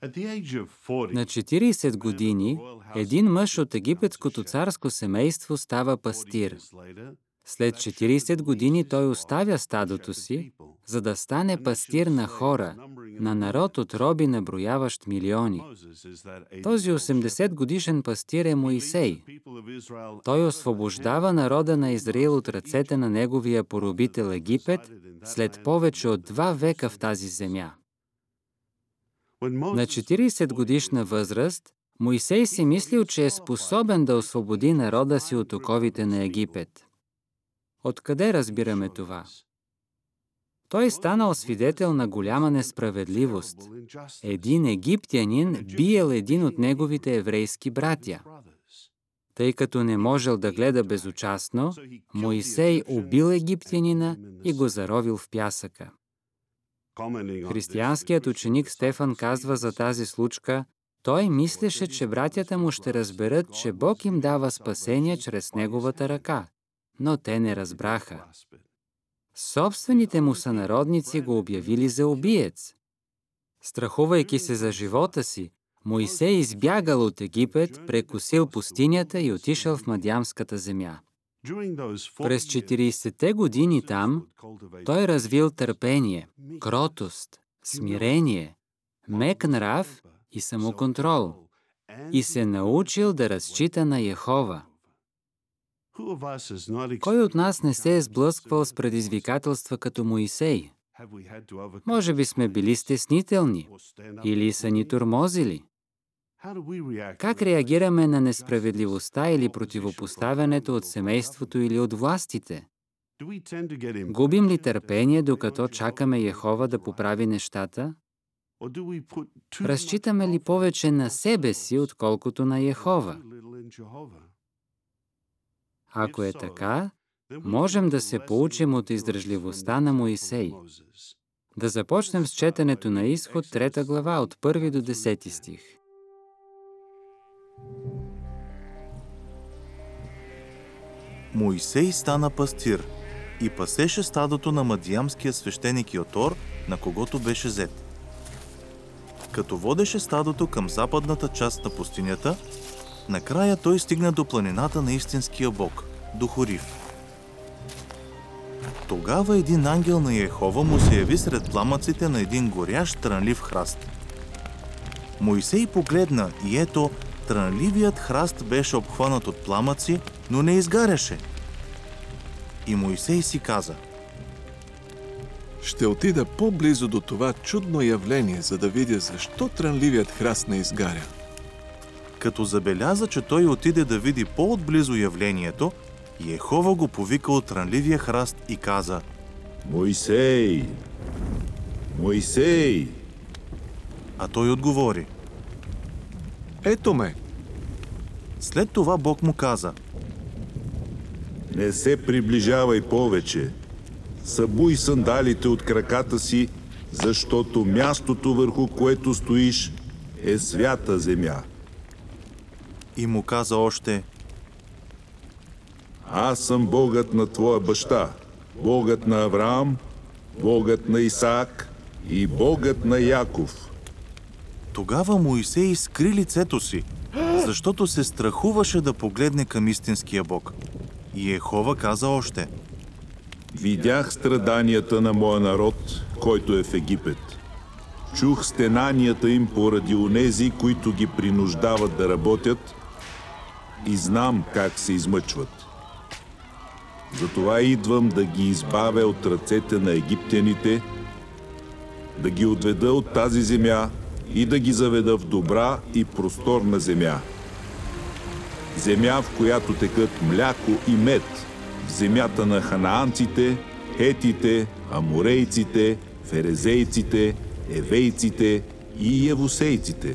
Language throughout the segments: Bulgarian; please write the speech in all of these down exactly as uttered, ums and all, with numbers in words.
На четирийсет години един мъж от египетското царско семейство става пастир. След четирийсет години той оставя стадото си, за да стане пастир на хора, на народ от роби, наброяващ милиони. Този осемдесетгодишен пастир е Моисей. Той освобождава народа на Израил от ръцете на неговия поробител Египет след повече от два века в тази земя. На четирийсет годишна възраст Моисей си мислил, че е способен да освободи народа си от оковите на Египет. Откъде разбираме това? Той станал свидетел на голяма несправедливост. Един египтянин биел един от неговите еврейски братя. Тъй като не можел да гледа безучастно, Моисей убил египтянина и го заровил в пясъка. Християнският ученик Стефан казва за тази случка: той мислеше, че братята му ще разберат, че Бог им дава спасение чрез неговата ръка, но те не разбраха. Собствените му сънародници го обявили за убиец. Страхувайки се за живота си, Моисей избягал от Египет, прекусил пустинята и отишъл в Мадиамската земя. През четирийсетте години там той развил търпение, кротост, смирение, мек нрав и самоконтрол и се научил да разчита на Йехова. Кой от нас не се е сблъсквал с предизвикателства като Моисей? Може би сме били стеснителни или са ни тормозили. Как реагираме на несправедливостта или противопоставянето от семейството или от властите? Губим ли търпение, докато чакаме Йехова да поправи нещата? Разчитаме ли повече на себе си, отколкото на Йехова? Ако е така, можем да се поучим от издръжливостта на Моисей. Да започнем с четенето на Изход, трета глава, от първи до десети стих. Моисей стана пастир и пасеше стадото на мадиамския свещеник Йотор, на когото беше зет. Като водеше стадото към западната част на пустинята, накрая той стигна до планината на истинския Бог, до Хорив. Тогава един ангел на Йехова му се яви сред пламъците на един горящ трънлив храст. Моисей погледна и ето, трънливият храст беше обхванат от пламъци, но не изгаряше. И Моисей си каза: ще отида по-близо до това чудно явление, за да видя защо трънливият храст не изгаря. Като забеляза, че той отиде да види по-отблизо явлението, Йехова го повика от трънливия храст и каза: Моисей! Моисей! А той отговори: ето ме. След това Бог му каза: не се приближавай повече. Събуй сандалите от краката си, защото мястото, върху което стоиш, е свята земя. И му каза още: аз съм Богът на твоя баща, Богът на Авраам, Богът на Исаак и Богът на Яков. Тогава Моисей скри лицето си, защото се страхуваше да погледне към истинския Бог. И Йехова каза още: видях страданията на моя народ, който е в Египет. Чух стенанията им поради онези, които ги принуждават да работят, и знам как се измъчват. Затова идвам да ги избавя от ръцете на египтяните, да ги отведа от тази земя и да ги заведа в добра и просторна земя. Земя, в която текат мляко и мед, в земята на ханаанците, хетите, аморейците, ферезейците, евейците и евусейците.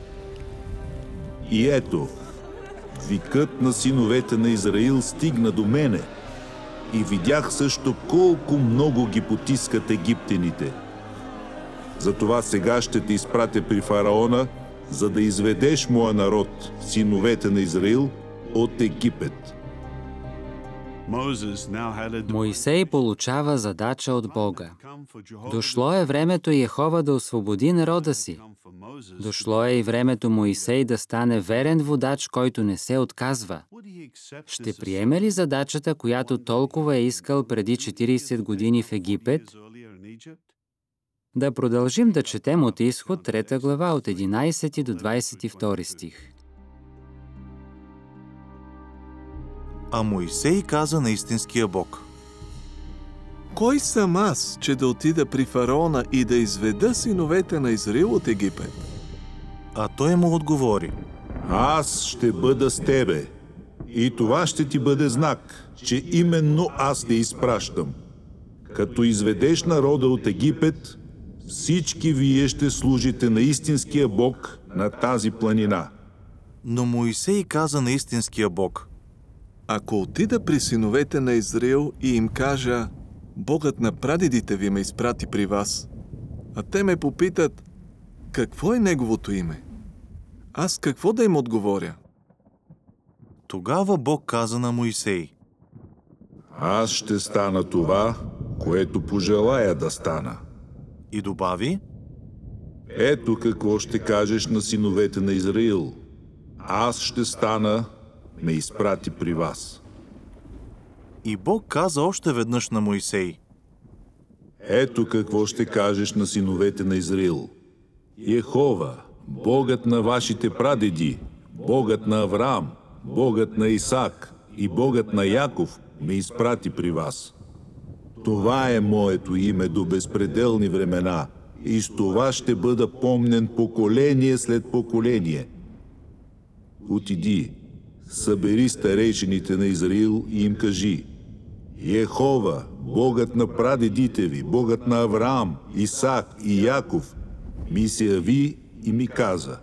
И ето, викът на синовете на Израил стигна до мене и видях също колко много ги потискат египтяните. Затова сега ще те изпратя при фараона, за да изведеш моя народ, синовете на Израил, от Египет. Моисей получава задача от Бога. Дошло е времето Йехова да освободи народа си. Дошло е и времето Моисей да стане верен водач, който не се отказва. Ще приеме ли задачата, която толкова е искал преди четирийсет години в Египет? Да продължим да четем от Изход трета глава от единайсети до двайсет и втори стих. А Моисей каза на истинския Бог: Кой съм аз, че да отида при фараона и да изведа синовете на Израил от Египет? А той му отговори: Аз ще бъда с тебе. И това ще ти бъде знак, че именно аз те изпращам. Като изведеш народа от Египет, всички вие ще служите на истинския Бог на тази планина. Но Моисей каза на истинския Бог: Ако отида при синовете на Израил и им кажа: Богът на прадедите ви ме изпрати при вас, а те ме попитат: какво е неговото име? Аз какво да им отговоря? Тогава Бог каза на Моисей: Аз ще стана това, което пожелая да стана. И добави: Ето какво ще кажеш на синовете на Израил. Аз ще стана, ме изпрати при вас. И Бог каза още веднъж на Моисей: Ето какво ще кажеш на синовете на Израил. Йехова, Богът на вашите прадеди, Богът на Авраам, Богът на Исак и Богът на Яков ме изпрати при вас. Това е моето име до безпределни времена и с това ще бъда помнен поколение след поколение. Отиди, събери старейшините на Израил и им кажи: Йехова, Богът на прадедите ви, Богът на Авраам, Исак и Яков, ми се яви и ми каза: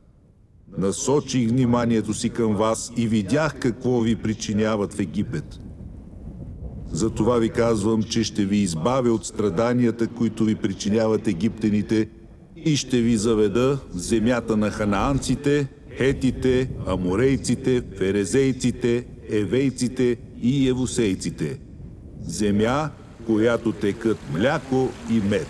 Насочих вниманието си към вас и видях какво ви причиняват в Египет. Затова ви казвам, че ще ви избавя от страданията, които ви причиняват египтяните, и ще ви заведа в земята на ханаанците, хетите, аморейците, ферезейците, евейците и евусейците. Земя, която текат мляко и мед.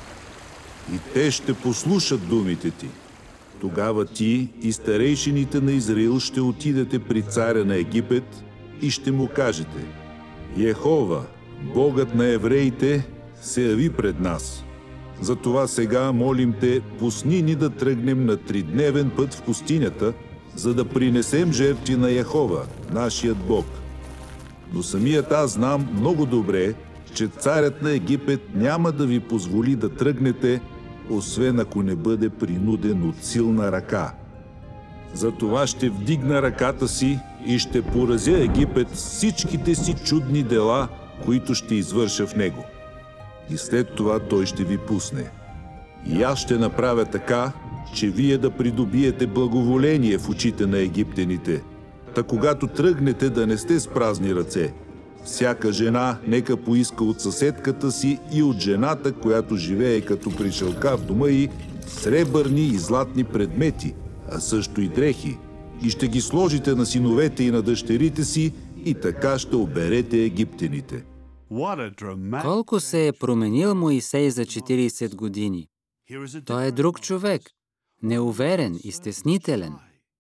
И те ще послушат думите ти. Тогава ти и старейшините на Израил ще отидете при царя на Египет и ще му кажете: Йехова, Богът на евреите, се яви пред нас. Затова сега молим те, пусни ни да тръгнем на тридневен път в пустинята, за да принесем жертви на Йехова, нашият Бог. Но самият аз знам много добре, че царят на Египет няма да ви позволи да тръгнете, освен ако не бъде принуден от силна ръка. Затова ще вдигна ръката си и ще поразя Египет с всичките си чудни дела, които ще извърша в него. И след това той ще ви пусне. И аз ще направя така, че вие да придобиете благоволение в очите на египтяните. Та когато тръгнете, да не сте с празни ръце. Всяка жена нека поиска от съседката си и от жената, която живее като пришелка в дома й, сребърни и златни предмети, а също и дрехи, и ще ги сложите на синовете и на дъщерите си, и така ще оберете египтяните. Колко се е променил Моисей за четирийсет години? Той е друг човек, неуверен и стеснителен.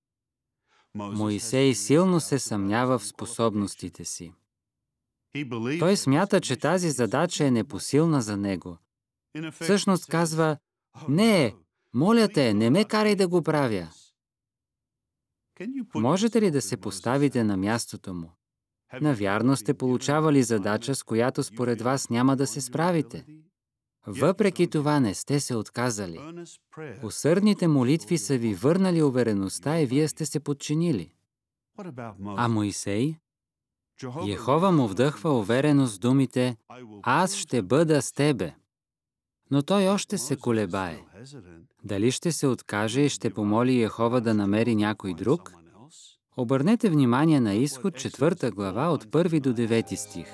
Моисей силно се съмнява в способностите си. Той смята, че тази задача е непосилна за него. Всъщност казва: не, моля те, не ме карай да го правя. Можете ли да се поставите на мястото му? Навярно сте получавали задача, с която според вас няма да се справите. Въпреки това не сте се отказали. Усърдните молитви са ви върнали увереността и вие сте се подчинили. А Моисей? Йехова му вдъхва увереност с думите: аз ще бъда с тебе. Но той още се колебае. Дали ще се откаже и ще помоли Йехова да намери някой друг? Обърнете внимание на Изход четвърта глава от първи до девети стих.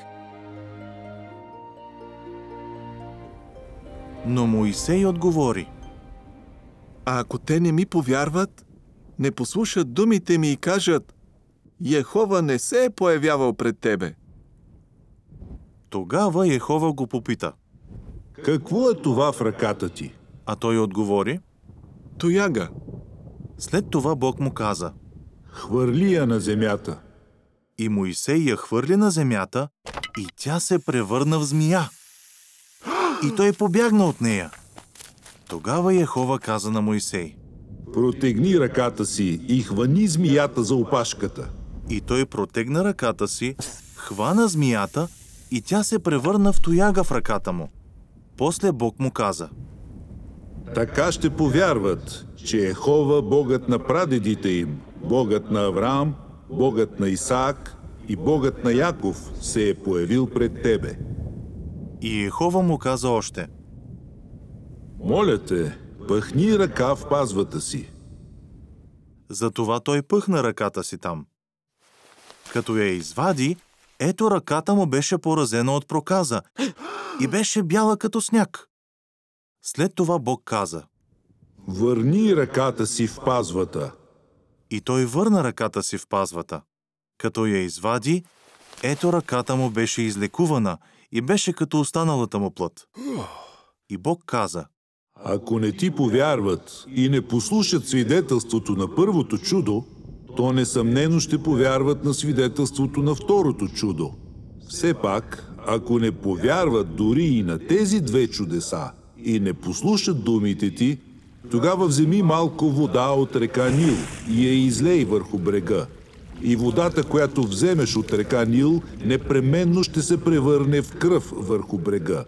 Но Моисей отговори: А ако те не ми повярват, не послушат думите ми и кажат: Йехова не се е появявал пред тебе. Тогава Йехова го попита: Какво е това в ръката ти? А той отговори: тояга. След това Бог му каза: Хвърли я на земята. И Моисей я хвърли на земята и тя се превърна в змия. И той побягна от нея. Тогава Йехова каза на Моисей: Протегни ръката си и хвани змията за опашката. И той протегна ръката си, хвана змията и тя се превърна в тояга в ръката му. После Бог му каза: Така ще повярват, че Йехова, Богът на прадедите им, Богът на Авраам, Богът на Исаак и Богът на Яков се е появил пред тебе. И Йехова му каза още: Моля те, пъхни ръка в пазвата си. Затова той пъхна ръката си там. Като я извади, ето ръката му беше поразена от проказа и беше бяла като сняг. След това Бог каза: Върни ръката си в пазвата. И той върна ръката си в пазвата. Като я извади, ето ръката му беше излекувана и беше като останалата му плът. И Бог каза: Ако не ти повярват и не послушат свидетелството на първото чудо, то несъмнено ще повярват на свидетелството на второто чудо. Все пак, ако не повярват дори и на тези две чудеса и не послушат думите ти, тогава вземи малко вода от река Нил и я излей върху брега. И водата, която вземеш от река Нил, непременно ще се превърне в кръв върху брега.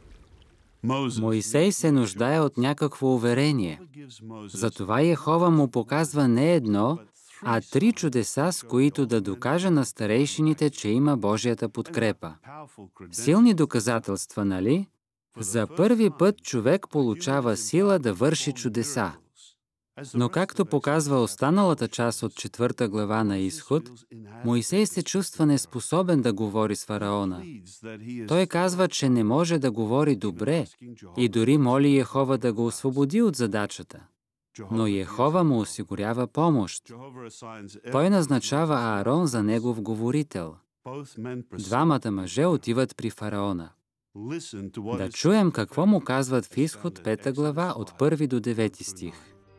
Моисей се нуждае от някакво уверение. Затова Йехова му показва не едно, а три чудеса, с които да докаже на старейшините, че има Божията подкрепа. Силни доказателства, нали? За първи път човек получава сила да върши чудеса. Но както показва останалата част от четвърта глава на Изход, Моисей се чувства неспособен да говори с фараона. Той казва, че не може да говори добре и дори моли Йехова да го освободи от задачата. Но Йехова му осигурява помощ. Той назначава Аарон за негов говорител. Двамата мъже отиват при фараона. Да чуем какво му казват в Изход пета глава от първи до девети стих.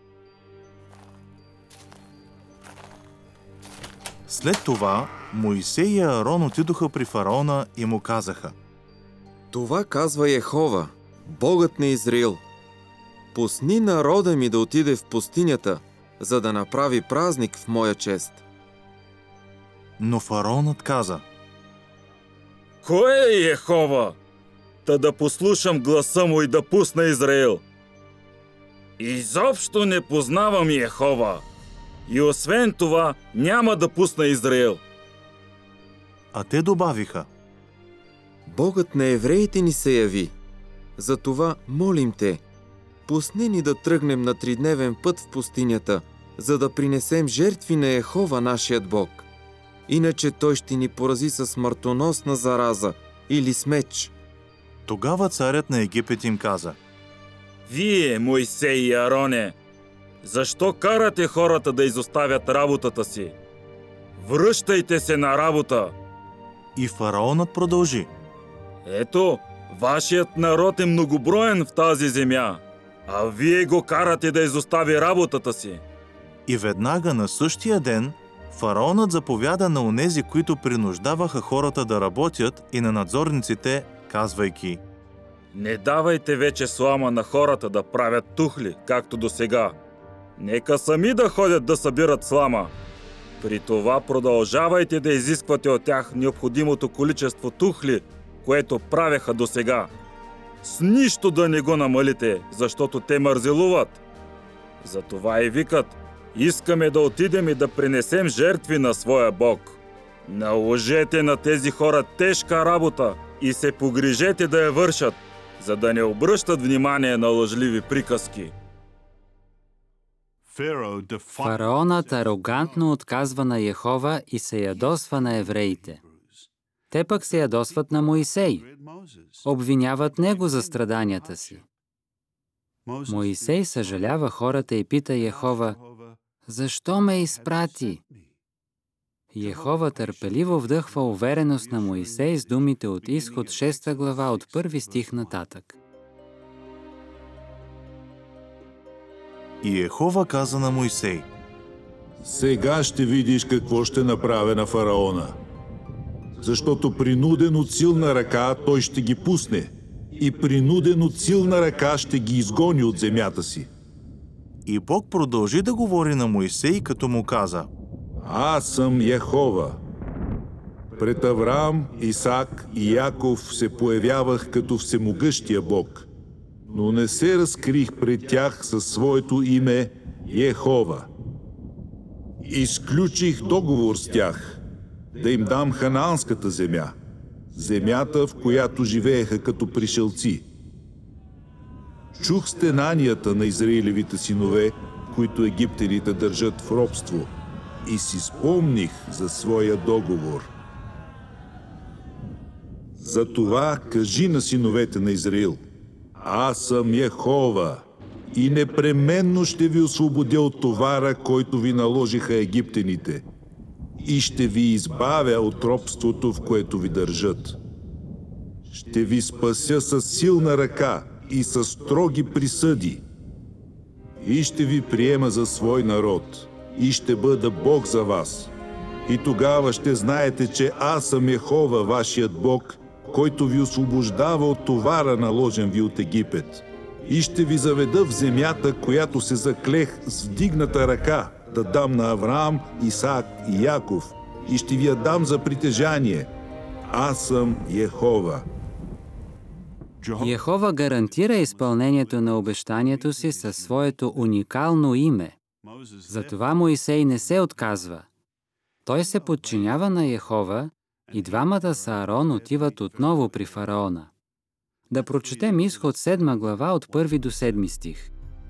След това Моисей и Аарон отидоха при фараона и му казаха: Това казва Йехова, Богът на Израил. Пусни народа ми да отиде в пустинята, за да направи празник в моя чест. Но фараонът каза: Кой е Йехова? Та да послушам гласа му и да пусна Израил. Изобщо не познавам Йехова. И освен това, няма да пусна Израил. А те добавиха: Богът на евреите ни се яви. Затова молим те, пусни ни да тръгнем на тридневен път в пустинята, за да принесем жертви на Йехова, нашият Бог. Иначе той ще ни порази със смъртоносна зараза или с меч. Тогава царят на Египет им каза: Вие, Моисей и Аароне, защо карате хората да изоставят работата си? Връщайте се на работа! И фараонът продължи: Ето, вашият народ е многоброен в тази земя, а вие го карате да изостави работата си. И веднага на същия ден фараонът заповяда на онези, които принуждаваха хората да работят, и на надзорниците, казвайки: Не давайте вече слама на хората да правят тухли, както досега. Нека сами да ходят да събират слама. При това продължавайте да изисквате от тях необходимото количество тухли, което правеха досега. С нищо да не го намалите, защото те мързелуват. Затова и викат: искаме да отидем и да принесем жертви на своя Бог. Наложете на тези хора тежка работа и се погрижете да я вършат, за да не обръщат внимание на лъжливи приказки. Фараонът арогантно отказва на Йехова и се ядосва на евреите. Те пък се ядосват на Моисей. Обвиняват него за страданията си. Моисей съжалява хората и пита Йехова: защо ме изпрати? Йехова търпеливо вдъхва увереност на Моисей с думите от Изход шеста глава от първи стих нататък. И Йехова каза на Мойсей: Сега ще видиш какво ще направя на фараона. Защото принуден от силна ръка той ще ги пусне и принуден от силна ръка ще ги изгони от земята си. И Бог продължи да говори на Мойсей, като му каза: Аз съм Йехова. Пред Авраам, Исак и Яков се появявах като всемогъщия Бог, но не се разкрих пред тях със своето име Йехова. Изключих договор с тях, да им дам ханаанската земя, земята, в която живееха като пришелци. Чух стенанията на Израилевите синове, които египтяните държат в робство, и си спомних за своя договор. Затова кажи на синовете на Израил: Аз съм Йехова и непременно ще ви освободя от товара, който ви наложиха египтяните, и ще ви избавя от робството, в което ви държат. Ще ви спася с силна ръка и с строги присъди, и ще ви приема за свой народ, и ще бъда Бог за вас. И тогава ще знаете, че аз съм Йехова, вашият Бог, който ви освобождава от товара, наложен ви от Египет. И ще ви заведа в земята, която се заклех с вдигната ръка да дам на Авраам, Исак и Яков, и ще ви я дам за притежание. Аз съм Йехова. Йехова гарантира изпълнението на обещанието си със своето уникално име. Затова Моисей не се отказва. Той се подчинява на Йехова и двамата с Аарон отиват отново при фараона. Да прочетем Изход седма глава от първи до седми стих.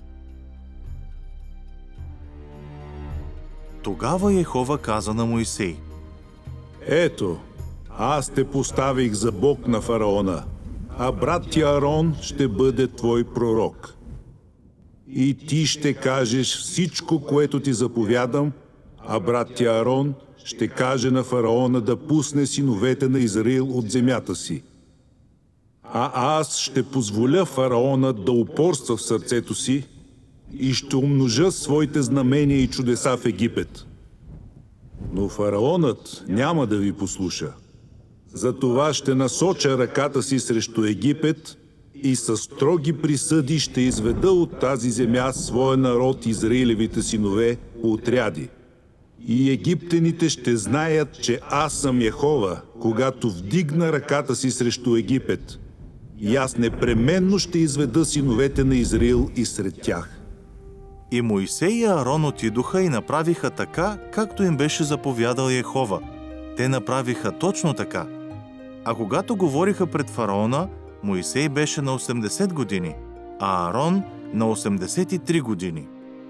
Тогава Йехова каза на Мойсей: Ето, аз те поставих за Бог на фараона, а брат ти Аарон ще бъде твой пророк. И ти ще кажеш всичко, което ти заповядам, а брат ти Аарон ще каже на фараона да пусне синовете на Израил от земята си. А аз ще позволя фараона да упорства в сърцето си и ще умножа своите знамения и чудеса в Египет. Но фараонът няма да ви послуша. Затова ще насоча ръката си срещу Египет и със строги присъди ще изведа от тази земя своя народ, Израилевите синове, по отряди. И египтяните ще знаят, че аз съм Йехова, когато вдигна ръката си срещу Египет. И аз непременно ще изведа синовете на Израил и сред тях. И Мойсей и Аарон отидоха и направиха така, както им беше заповядал Йехова. Те направиха точно така. А когато говориха пред фараона, Мойсей беше на осемдесет години, а Аарон на осемдесет и три години.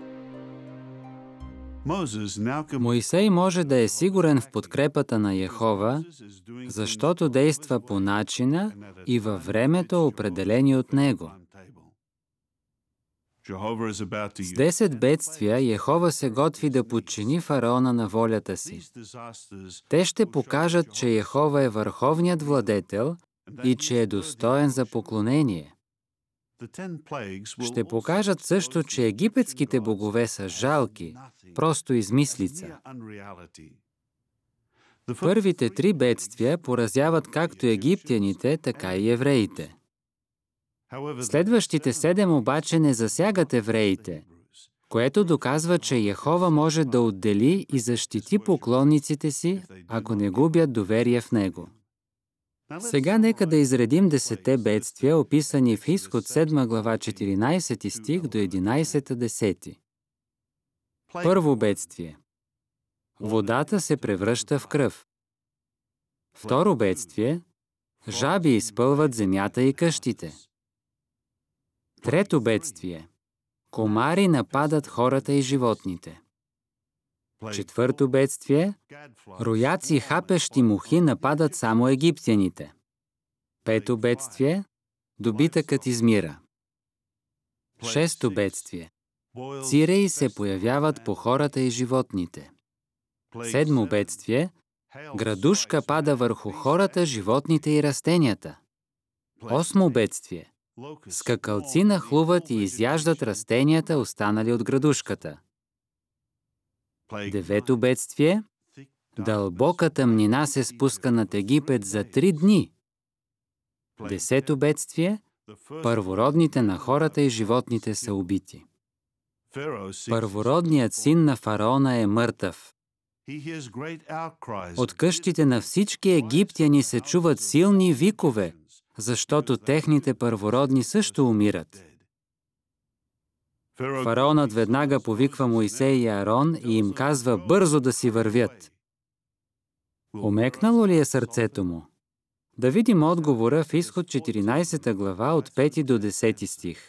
Мойсей може да е сигурен в подкрепата на Йехова, защото действа по начина и във времето, определени от него. С десет бедствия Йехова се готви да подчини фараона на волята си. Те ще покажат, че Йехова е върховният владетел и че е достоен за поклонение. Ще покажат също, че египетските богове са жалки, просто измислица. Първите три бедствия поразяват както египтяните, така и евреите. Следващите седем обаче не засягат евреите, което доказва, че Йехова може да отдели и защити поклонниците си, ако не губят доверие в него. Сега нека да изредим десетте бедствия, описани в Изход седма глава четиринайсети стих до единайсети десети. Първо бедствие. Водата се превръща в кръв. Второ бедствие. Жаби изпълват земята и къщите. Трето бедствие. Комари нападат хората и животните. Четвърто бедствие. Рояци хапещи мухи нападат само египтяните. Пето бедствие. Добитъкът измира. Шесто бедствие. Циреи се появяват по хората и животните. Седмо бедствие. Градушка пада върху хората, животните и растенията. Осмо бедствие. Скакалци нахлуват и изяждат растенията, останали от градушката. Девето бедствие. Дълбока тъмнина се спуска над Египет за три дни. Десето бедствие. Първородните на хората и животните са убити. Първородният син на фараона е мъртъв. От къщите на всички египтяни се чуват силни викове, защото техните първородни също умират. Фараонът веднага повиква Моисей и Аарон и им казва бързо да си вървят. Омекнало ли е сърцето му? Да видим отговора в Изход четиринайсета глава от пети до десети стих.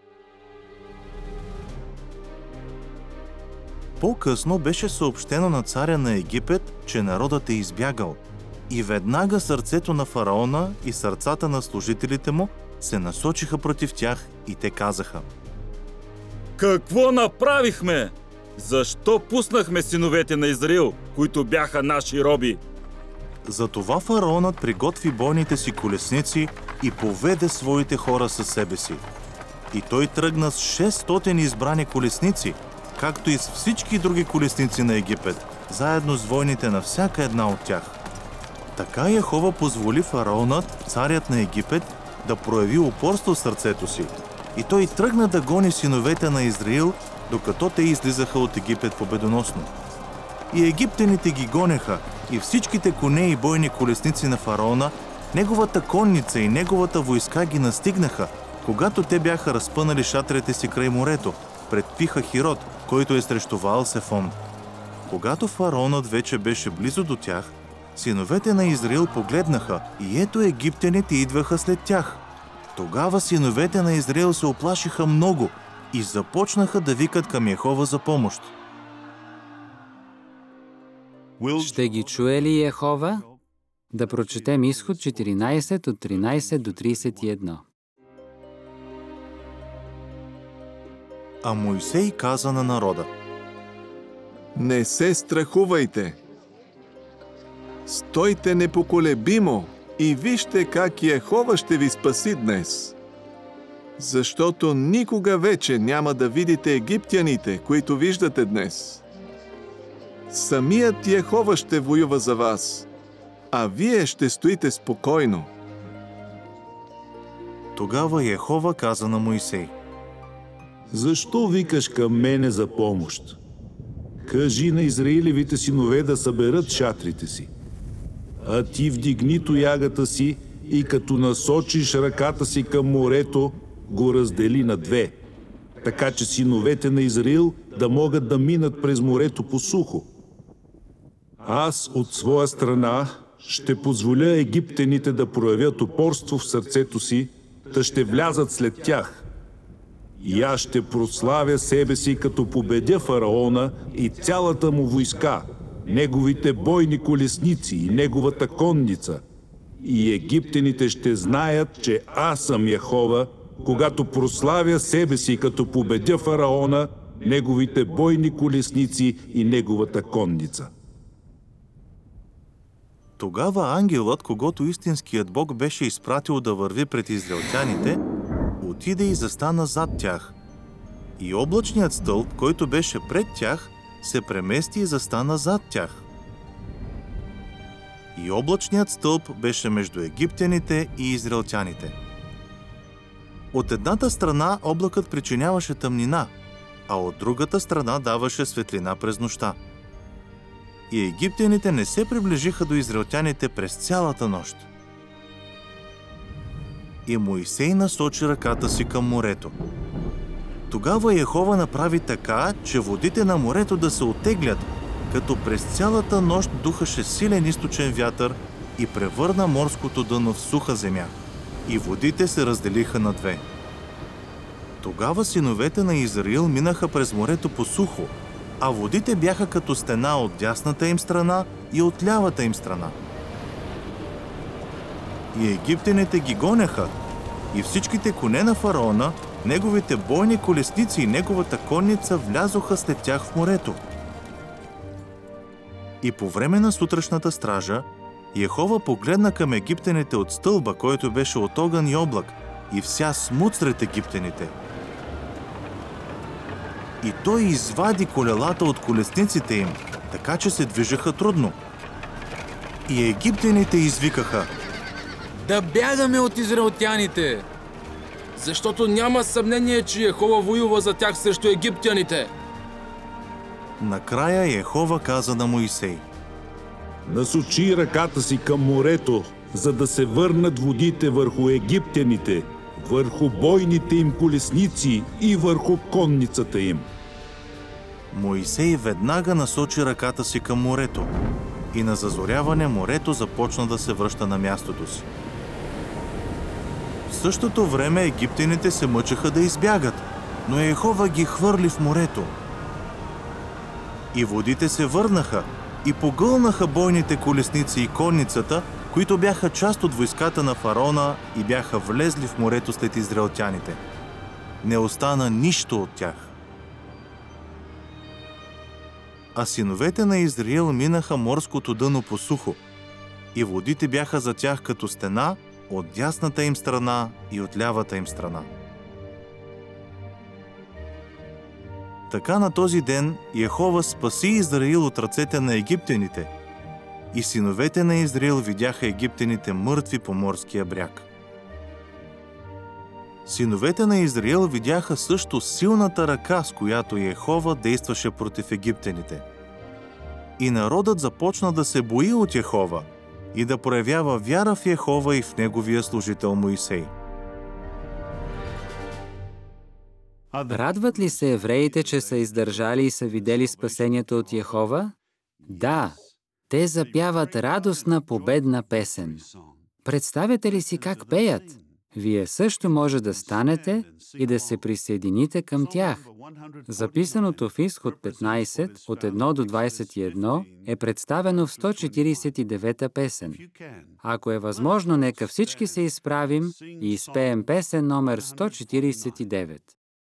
По-късно беше съобщено на царя на Египет, че народът е избягал. И веднага сърцето на фараона и сърцата на служителите му се насочиха против тях и те казаха: Какво направихме? Защо пуснахме синовете на Израил, които бяха наши роби? Затова фараонът приготви бойните си колесници и поведе своите хора със себе си. И той тръгна с шестстотин избрани колесници, както и с всички други колесници на Египет, заедно с войните на всяка една от тях. Така Йехова позволи фараонът, царят на Египет, да прояви упорство в сърцето си. И той тръгна да гони синовете на Израил, докато те излизаха от Египет победоносно. И египтяните ги гонеха, и всичките коне и бойни колесници на фараона, неговата конница и неговата войска ги настигнаха, когато те бяха разпънали шатрите си край морето, пред Пиха Хирот, който е срещу Ваал-Сефон. Когато фараонът вече беше близо до тях, синовете на Израил погледнаха и ето египтяните идваха след тях. Тогава синовете на Израил се оплашиха много и започнаха да викат към Йехова за помощ. Ще ги чуе ли Йехова? Да прочетем Изход четиринайсет от тринайсет до трийсет и едно. А Моисей каза на народа: Не се страхувайте! Стойте непоколебимо и вижте как Йехова ще ви спаси днес. Защото никога вече няма да видите египтяните, които виждате днес. Самият Йехова ще воюва за вас, а вие ще стоите спокойно. Тогава Йехова каза на Моисей: Защо викаш към мене за помощ? Кажи на Израилевите синове да съберат шатрите си. А ти вдигни тоягата си и като насочиш ръката си към морето, го раздели на две, така че синовете на Израил да могат да минат през морето по сухо. Аз от своя страна ще позволя египтяните да проявят упорство в сърцето си, да ще влязат след тях. И аз ще прославя себе си, като победя фараона и цялата му войска, неговите бойни колесници и неговата конница. И египтяните ще знаят, че аз съм Йехова, когато прославя себе си, като победя фараона, неговите бойни колесници и неговата конница. Тогава ангелът, когото истинският Бог беше изпратил да върви пред израелтяните, отиде и застана зад тях. И облачният стълб, който беше пред тях, се премести и застана зад тях. И облачният стълб беше между египтяните и израелтяните. От едната страна облакът причиняваше тъмнина, а от другата страна даваше светлина през нощта. И египтяните не се приближиха до израелтяните през цялата нощ. И Моисей насочи ръката си към морето. Тогава Йехова направи така, че водите на морето да се оттеглят, като през цялата нощ духаше силен източен вятър и превърна морското дъно в суха земя. И водите се разделиха на две. Тогава синовете на Израил минаха през морето по сухо, а водите бяха като стена от дясната им страна и от лявата им страна. И египтяните ги гонеха, и всичките коне на фараона, неговите бойни колесници и неговата конница влязоха след тях в морето. И по време на сутрешната стража, Йехова погледна към египтяните от стълба, който беше от огън и облак, и вся смут сред египтяните. И той извади колелата от колесниците им, така че се движеха трудно. И египтяните извикаха: Да бягаме от израелтяните, защото няма съмнение, че Йехова воюва за тях срещу египтяните. Накрая Йехова каза на Моисей: Насочи ръката си към морето, за да се върнат водите върху египтяните, върху бойните им колесници и върху конницата им. Моисей веднага насочи ръката си към морето и на зазоряване морето започна да се връща на мястото си. В същото време египтяните се мъчеха да избягат, но Йехова ги хвърли в морето. И водите се върнаха и погълнаха бойните колесници и конницата, които бяха част от войската на фараона и бяха влезли в морето след израелтяните. Не остана нищо от тях. А синовете на Израил минаха морското дъно по сухо, и водите бяха за тях като стена от дясната им страна и от лявата им страна. Така на този ден Йехова спаси Израил от ръцете на египтяните, и синовете на Израил видяха египтяните мъртви по морския бряг. Синовете на Израил видяха също силната ръка, с която Йехова действаше против египтяните. И народът започна да се бои от Йехова и да проявява вяра в Йехова и в неговия служител Моисей. Радват ли се евреите, че са издържали и са видели спасението от Йехова? Да, те запяват радостна победна песен. Представяте ли си как пеят? Вие също може да станете и да се присъедините към тях. Записаното в Изход петнайсет, от едно до двайсет и едно, е представено в сто четирийсет и девета песен. Ако е възможно, нека всички се изправим и изпеем песен номер сто четирийсет и девет.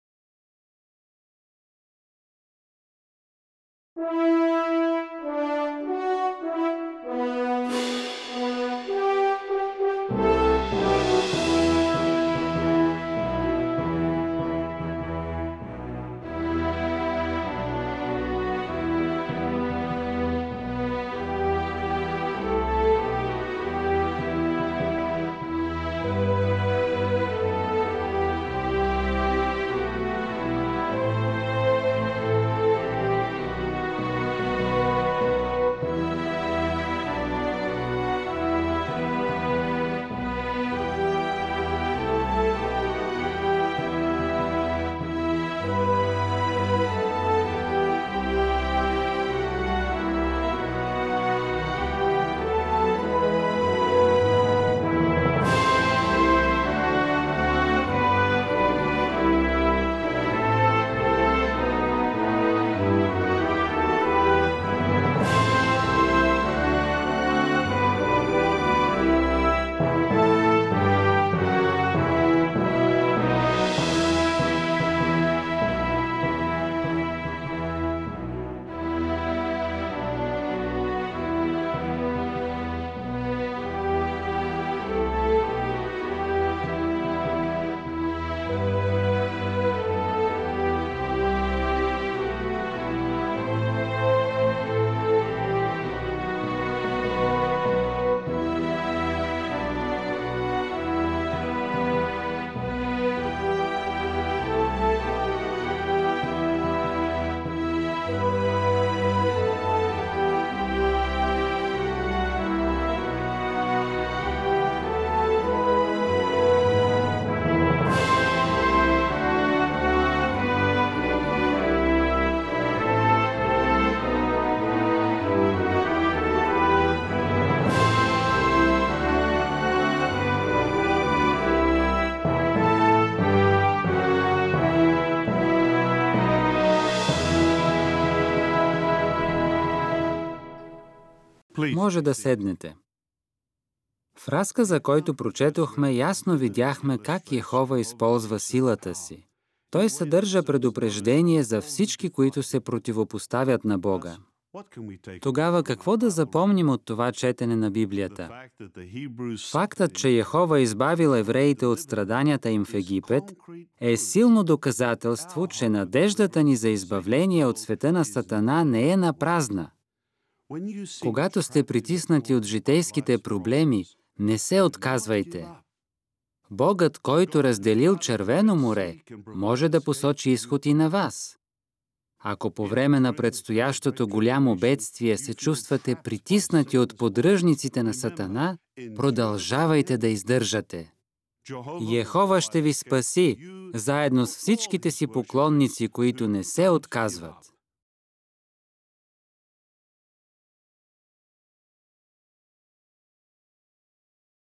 Може да седнете. В разказа, който прочетохме, ясно видяхме как Йехова използва силата си. Той съдържа предупреждение за всички, които се противопоставят на Бога. Тогава какво да запомним от това четене на Библията? Фактът, че Йехова избавил евреите от страданията им в Египет, е силно доказателство, че надеждата ни за избавление от света на Сатана не е напразна. Когато сте притиснати от житейските проблеми, не се отказвайте. Богът, който разделил Червено море, може да посочи изход и на вас. Ако по време на предстоящото голямо бедствие се чувствате притиснати от подръжниците на Сатана, продължавайте да издържате. Йехова ще ви спаси, заедно с всичките си поклонници, които не се отказват.